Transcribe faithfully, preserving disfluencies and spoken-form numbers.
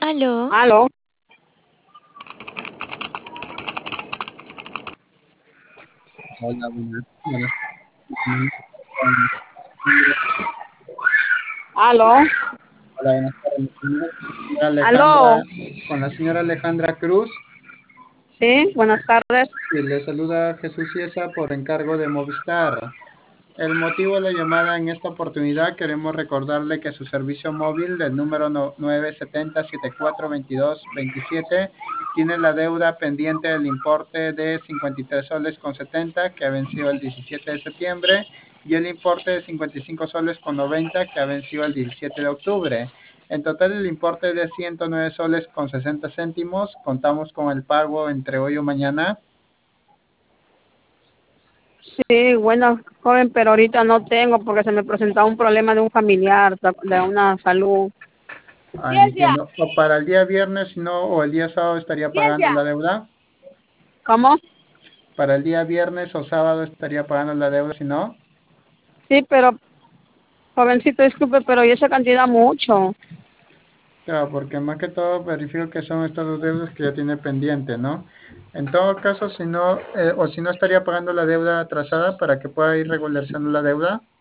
Aló. Aló. Hola, buenas. Buenas. Aló. Hola, buenas tardes. Señora Aló. Alejandra, con la señora Alejandra Cruz, Sí, buenas tardes. y le saluda Jesús Ciesa por encargo de Movistar. El motivo de la llamada en esta oportunidad, queremos recordarle que su servicio móvil del número no- nueve siete cero siete cuatro dos dos dos siete tiene la deuda pendiente del importe de cincuenta y tres soles con setenta que ha vencido el diecisiete de septiembre y el importe de cincuenta y cinco soles con noventa que ha vencido el diecisiete de octubre. En total el importe es de ciento nueve soles con sesenta céntimos. Contamos con el pago entre hoy o mañana. Sí, bueno, joven, pero ahorita no tengo porque se me presentó un problema de un familiar, de de una salud. Ah, Ciencia, entiendo. O para el día viernes, si no, o el día sábado estaría pagando ciencia. la deuda. ¿Cómo? Para el día viernes o sábado estaría pagando la deuda, si no. Sí, pero, jovencito, disculpe, pero ¿y esa cantidad mucho? Claro, porque más que todo verifico que son estas dos deudas que ya tiene pendiente, ¿no? En todo caso, si no, eh, o si no estaría pagando la deuda atrasada para que pueda ir regularizando la deuda.